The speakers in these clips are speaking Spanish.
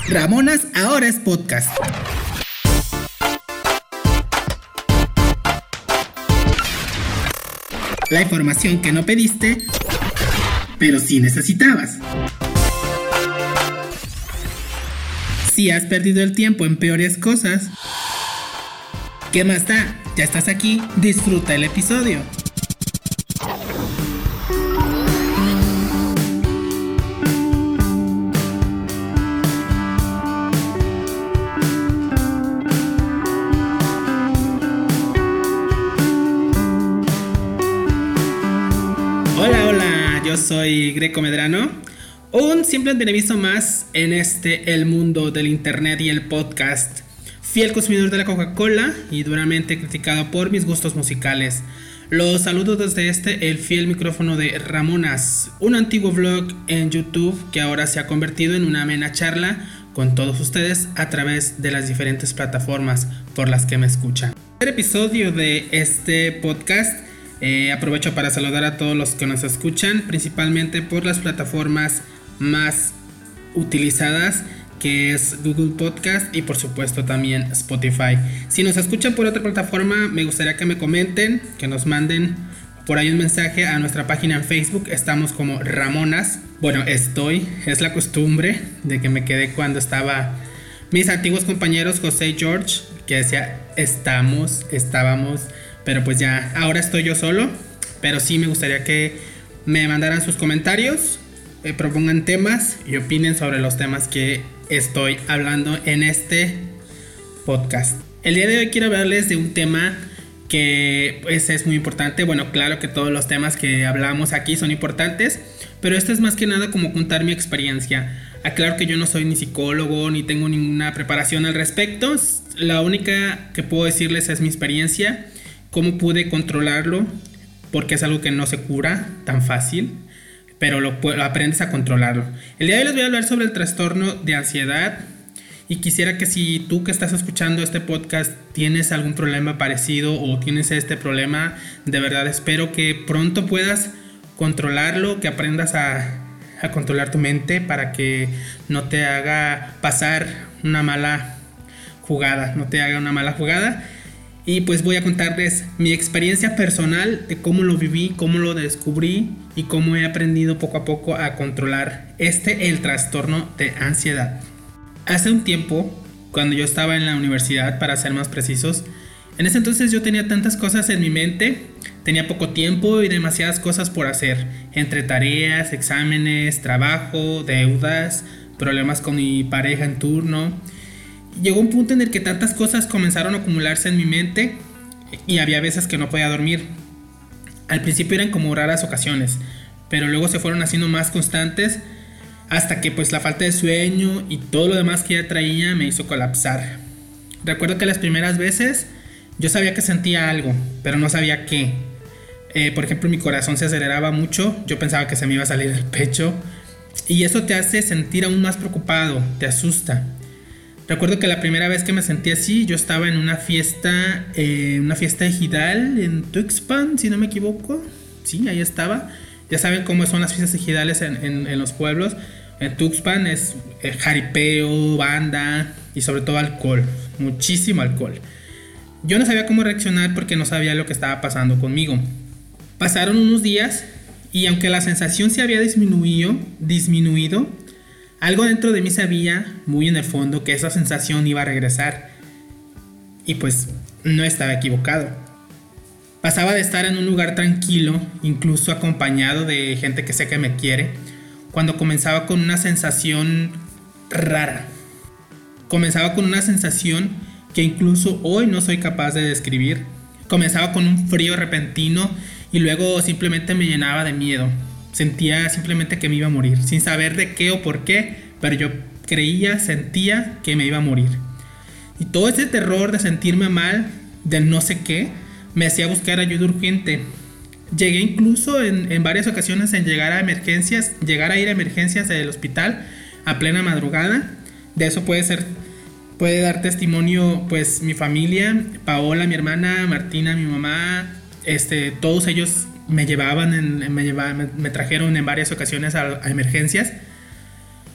Ramonas ahora es podcast. La información que no pediste, pero sí necesitabas. Si has perdido el tiempo en peores cosas, ¿qué más da? Ya estás aquí, disfruta el episodio. Hola, yo soy Greco Medrano, un simple entrevisto más en el mundo del internet y el podcast. Fiel consumidor de la Coca-Cola y duramente criticado por mis gustos musicales. Los saludo desde el fiel micrófono de Ramonas, un antiguo vlog en YouTube que ahora se ha convertido en una amena charla con todos ustedes a través de las diferentes plataformas por las que me escuchan. En el episodio de este podcast aprovecho para saludar a todos los que nos escuchan, principalmente por las plataformas más utilizadas, que es Google Podcast y por supuesto también Spotify. Si nos escuchan por otra plataforma, me gustaría que me comenten, que nos manden por ahí un mensaje a nuestra página en Facebook. Estamos como Ramonas. Bueno, es la costumbre de que me quedé cuando estaba mis antiguos compañeros José y George, que decía estábamos, pero pues ya, ahora estoy yo solo. Pero sí me gustaría que me mandaran sus comentarios, propongan temas y opinen sobre los temas que estoy hablando en este podcast. El día de hoy quiero hablarles de un tema que pues es muy importante. Bueno, claro que todos los temas que hablamos aquí son importantes, pero este es más que nada como contar mi experiencia. Aclaro que yo no soy ni psicólogo ni tengo ninguna preparación al respecto. La única que puedo decirles es mi experiencia, cómo pude controlarlo, porque es algo que no se cura tan fácil, pero lo aprendes a controlarlo. El día de hoy les voy a hablar sobre el trastorno de ansiedad y quisiera que si tú que estás escuchando este podcast tienes algún problema parecido o tienes este problema, de verdad espero que pronto puedas controlarlo, que aprendas a controlar tu mente para que no te haga pasar una mala jugada, Y pues voy a contarles mi experiencia personal de cómo lo viví, cómo lo descubrí y cómo he aprendido poco a poco a controlar el trastorno de ansiedad. Hace un tiempo, cuando yo estaba en la universidad, para ser más precisos, en ese entonces yo tenía tantas cosas en mi mente, tenía poco tiempo y demasiadas cosas por hacer, entre tareas, exámenes, trabajo, deudas, problemas con mi pareja en turno. Llegó un punto en el que tantas cosas comenzaron a acumularse en mi mente y había veces que no podía dormir. Al principio eran como raras ocasiones, pero luego se fueron haciendo más constantes hasta que pues la falta de sueño y todo lo demás que ya traía me hizo colapsar. Recuerdo que las primeras veces yo sabía que sentía algo, pero no sabía qué. Por ejemplo, mi corazón se aceleraba mucho, yo pensaba que se me iba a salir del pecho y eso te hace sentir aún más preocupado, te asusta. Recuerdo que la primera vez que me sentí así, yo estaba en una fiesta ejidal en Tuxpan, si no me equivoco. Sí, ahí estaba. Ya saben cómo son las fiestas ejidales en los pueblos. En Tuxpan es jaripeo, banda y sobre todo alcohol, muchísimo alcohol. Yo no sabía cómo reaccionar porque no sabía lo que estaba pasando conmigo. Pasaron unos días y aunque la sensación se había disminuido, algo dentro de mí sabía, muy en el fondo, que esa sensación iba a regresar. Y pues no estaba equivocado. Pasaba de estar en un lugar tranquilo, incluso acompañado de gente que sé que me quiere, cuando comenzaba con una sensación rara. Comenzaba con una sensación que incluso hoy no soy capaz de describir. Comenzaba con un frío repentino y luego simplemente me llenaba de miedo. Sentía simplemente que me iba a morir, sin saber de qué o por qué, pero yo sentía que me iba a morir. Y todo ese terror de sentirme mal, de no sé qué, me hacía buscar ayuda urgente. Llegué incluso en varias ocasiones en llegar a ir a emergencias del hospital a plena madrugada. De eso puede dar testimonio pues mi familia, Paola, mi hermana, Martina, mi mamá, todos ellos me trajeron en varias ocasiones a emergencias.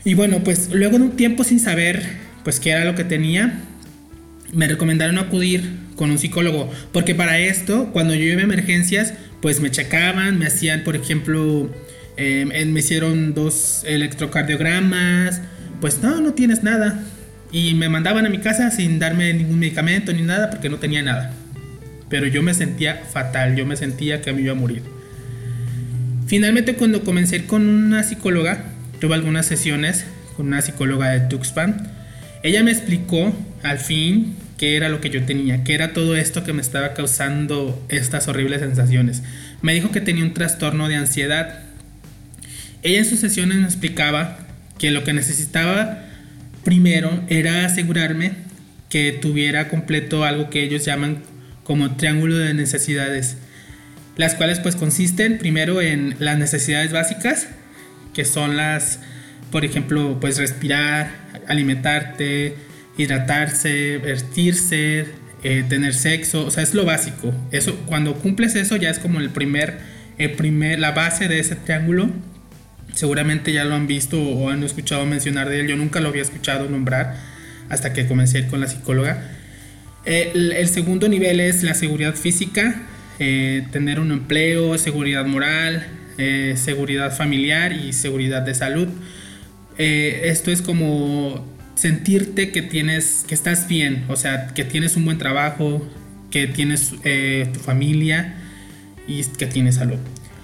Y bueno, pues luego de un tiempo sin saber pues qué era lo que tenía, me recomendaron acudir con un psicólogo, porque para esto, cuando yo iba a emergencias, pues me checaban, me hacían, por ejemplo, me hicieron 2 electrocardiogramas, pues no tienes nada, y me mandaban a mi casa sin darme ningún medicamento ni nada, porque no tenía nada. Pero yo me sentía fatal, yo me sentía que me iba a morir. Finalmente, cuando comencé a ir con una psicóloga, tuve algunas sesiones con una psicóloga de Tuxpan. Ella me explicó al fin qué era lo que yo tenía, qué era todo esto que me estaba causando estas horribles sensaciones. Me dijo que tenía un trastorno de ansiedad. Ella en sus sesiones me explicaba que lo que necesitaba primero era asegurarme que tuviera completo algo que ellos llaman como triángulo de necesidades, las cuales pues consisten primero en las necesidades básicas, que son las, por ejemplo, pues respirar, alimentarte, hidratarse, vestirse, tener sexo, o sea, es lo básico. Eso, cuando cumples eso ya es como la base de ese triángulo. Seguramente ya lo han visto o han escuchado mencionar de él. Yo nunca lo había escuchado nombrar hasta que comencé con la psicóloga. El segundo nivel es la seguridad física, tener un empleo, seguridad moral, seguridad familiar y seguridad de salud. Esto es como sentirte que estás bien, o sea, que tienes un buen trabajo, que tienes tu familia y que tienes salud.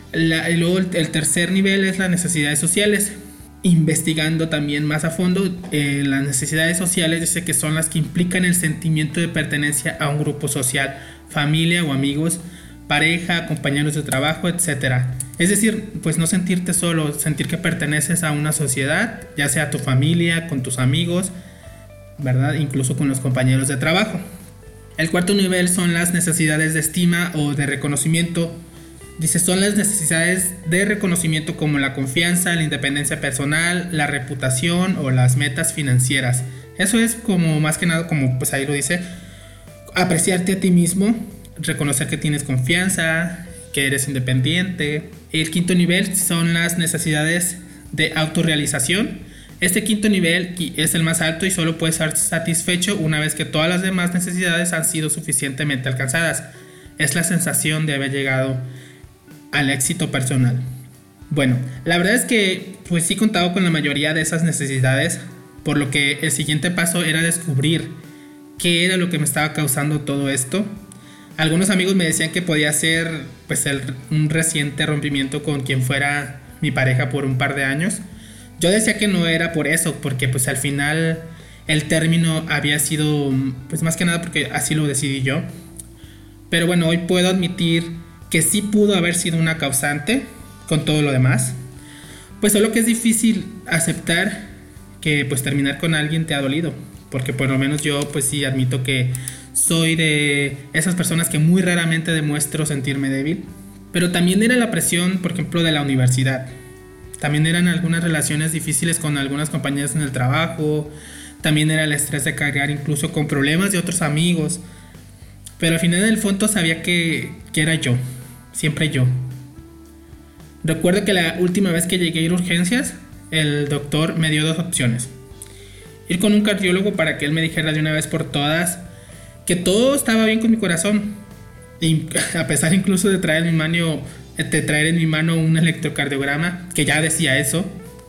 Y luego el tercer nivel es las necesidades sociales. Investigando también más a fondo, las necesidades sociales dice que son las que implican el sentimiento de pertenencia a un grupo social, familia o amigos, pareja, compañeros de trabajo, etc. Es decir, pues no sentirte solo, sentir que perteneces a una sociedad, ya sea tu familia, con tus amigos, ¿verdad? Incluso con los compañeros de trabajo. El cuarto nivel son las necesidades de estima o de reconocimiento. Dice, son las necesidades de reconocimiento como la confianza, la independencia personal, la reputación o las metas financieras. Eso es como más que nada, como pues ahí lo dice, apreciarte a ti mismo, reconocer que tienes confianza, que eres independiente. El quinto nivel son las necesidades de autorrealización. Este quinto nivel es el más alto y solo puede ser satisfecho una vez que todas las demás necesidades han sido suficientemente alcanzadas. Es la sensación de haber llegado al éxito personal. Bueno, la verdad es que pues sí contaba con la mayoría de esas necesidades, por lo que el siguiente paso era descubrir qué era lo que me estaba causando todo esto. Algunos amigos me decían que podía ser pues un reciente rompimiento con quien fuera mi pareja por un par de años. Yo decía que no era por eso, porque pues al final el término había sido pues más que nada porque así lo decidí yo. Pero bueno, hoy puedo admitir que sí pudo haber sido una causante con todo lo demás. Pues solo que es difícil aceptar que pues terminar con alguien te ha dolido, porque por lo menos yo pues sí admito que soy de esas personas que muy raramente demuestro sentirme débil. Pero también era la presión, por ejemplo, de la universidad. También eran algunas relaciones difíciles con algunas compañeras en el trabajo. También era el estrés de cargar incluso con problemas de otros amigos. Pero al final en el fondo sabía que era yo. Siempre yo. Recuerdo que la última vez que llegué a ir a urgencias, el doctor me dio 2 opciones. Ir con un cardiólogo para que él me dijera de una vez por todas que todo estaba bien con mi corazón. Y a pesar incluso de traer en mi mano un electrocardiograma que ya decía eso.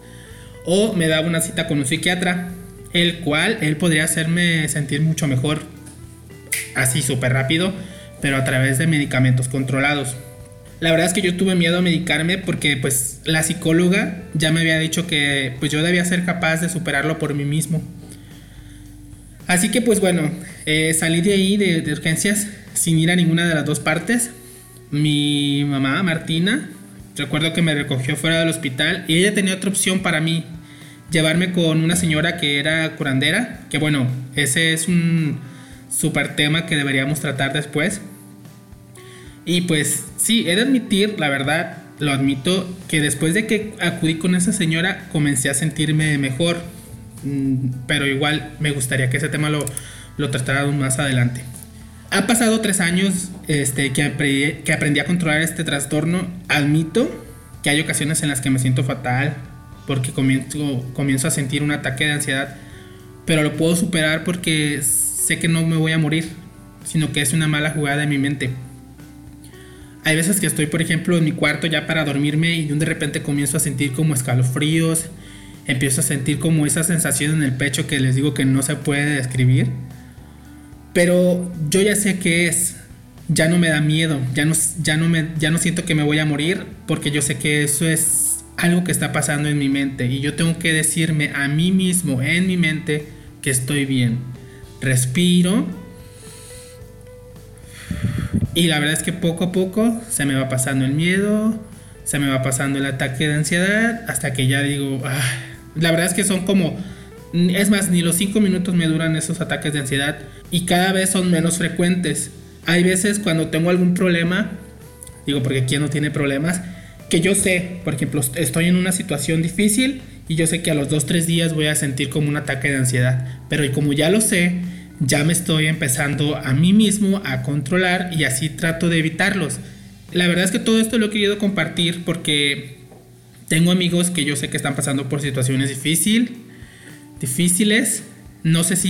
O me daba una cita con un psiquiatra, el cual él podría hacerme sentir mucho mejor, así súper rápido, pero a través de medicamentos controlados. La verdad es que yo tuve miedo a medicarme porque pues la psicóloga ya me había dicho que pues yo debía ser capaz de superarlo por mí mismo. Así que pues bueno, salí de ahí de urgencias sin ir a ninguna de las 2 partes. Mi mamá, Martina, recuerdo que me recogió fuera del hospital y ella tenía otra opción para mí, llevarme con una señora que era curandera, que bueno, ese es un súper tema que deberíamos tratar después. Y pues sí, he de admitir, la verdad, lo admito, que después de que acudí con esa señora comencé a sentirme mejor. Pero igual me gustaría que ese tema lo tratara más adelante. Ha pasado 3 años que aprendí a controlar este trastorno. Admito que hay ocasiones en las que me siento fatal, porque comienzo a sentir un ataque de ansiedad, pero lo puedo superar porque sé que no me voy a morir, sino que es una mala jugada de mi mente. Hay veces que estoy, por ejemplo, en mi cuarto ya para dormirme y de repente comienzo a sentir como escalofríos, empiezo a sentir como esa sensación en el pecho que les digo que no se puede describir, pero yo ya sé qué es. Ya no me da miedo, ya no siento que me voy a morir, porque yo sé que eso es algo que está pasando en mi mente y yo tengo que decirme a mí mismo en mi mente que estoy bien. Respiro y la verdad es que poco a poco se me va pasando el miedo, se me va pasando el ataque de ansiedad, hasta que ya digo, la verdad es que son como, es más, ni los 5 minutos me duran esos ataques de ansiedad y cada vez son menos frecuentes. Hay veces cuando tengo algún problema, digo porque quién no tiene problemas, que yo sé, por ejemplo, estoy en una situación difícil y yo sé que a los 2-3 días voy a sentir como un ataque de ansiedad, pero como ya lo sé, ya me estoy empezando a mí mismo a controlar y así trato de evitarlos. La verdad es que todo esto lo he querido compartir porque tengo amigos que yo sé que están pasando por situaciones difíciles. No sé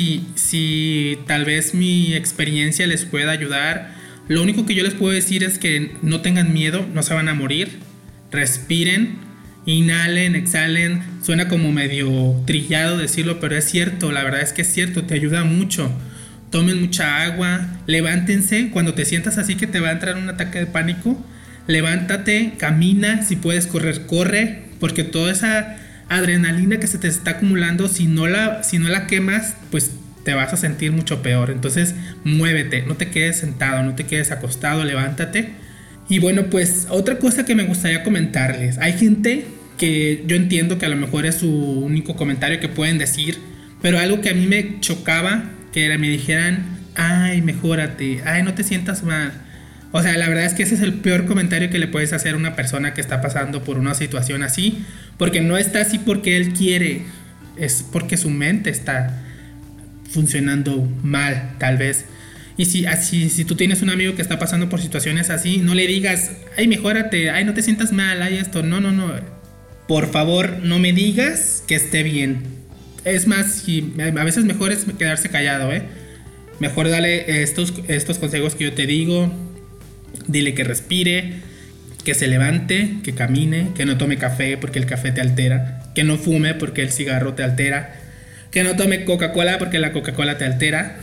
si tal vez mi experiencia les pueda ayudar. Lo único que yo les puedo decir es que no tengan miedo, no se van a morir. Respiren, inhalen, exhalen. Suena como medio trillado decirlo, pero es cierto, la verdad es que es cierto, te ayuda mucho. Tomen mucha agua, levántense. Cuando te sientas así que te va a entrar un ataque de pánico, levántate, camina, si puedes correr, corre, porque toda esa adrenalina que se te está acumulando, si no la quemas, pues te vas a sentir mucho peor. Entonces muévete, no te quedes sentado, no te quedes acostado, levántate. Y bueno, pues otra cosa que me gustaría comentarles, hay gente que yo entiendo que a lo mejor es su único comentario que pueden decir, pero algo que a mí me chocaba, que me dijeran, ay, mejórate, ay, no te sientas mal. O sea, la verdad es que ese es el peor comentario que le puedes hacer a una persona que está pasando por una situación así, porque no está así porque él quiere, es porque su mente está funcionando mal, tal vez. Y si tú tienes un amigo que está pasando por situaciones así, no le digas, ay, mejórate, ay, no te sientas mal, ay, esto, no. Por favor, no me digas que esté bien. Es más, a veces mejor es quedarse callado, Mejor dale estos consejos que yo te digo. Dile que respire, que se levante, que camine, que no tome café porque el café te altera, que no fume porque el cigarro te altera, que no tome Coca-Cola porque la Coca-Cola te altera.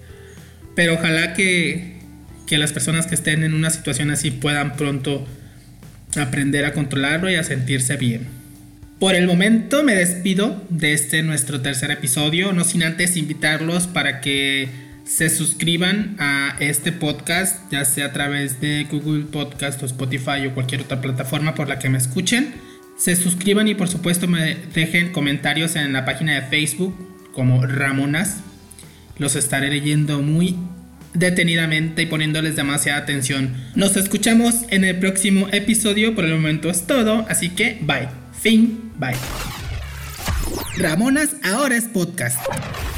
Pero ojalá que las personas que estén en una situación así puedan pronto aprender a controlarlo y a sentirse bien. Por el momento me despido de nuestro tercer episodio, no sin antes invitarlos para que se suscriban a este podcast, ya sea a través de Google Podcast o Spotify o cualquier otra plataforma por la que me escuchen. Se suscriban y por supuesto me dejen comentarios en la página de Facebook como Ramonas. Los estaré leyendo muy detenidamente y poniéndoles demasiada atención. Nos escuchamos en el próximo episodio. Por el momento es todo, así que bye. Fin, bye. Ramonas ahora es podcast.